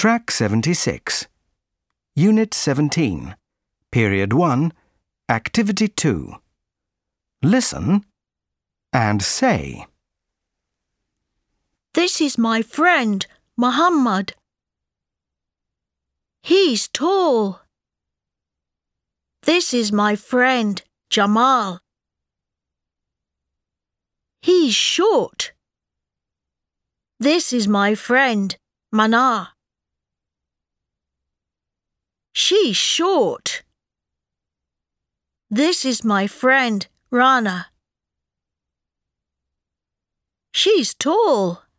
Track 76. Unit 17. Period 1. Activity 2. Listen and say. This is my friend, Muhammad. He's tall. This is my friend, Jamal. He's short. This is my friend, Mana. She's short. This is my friend, Rana. She's tall.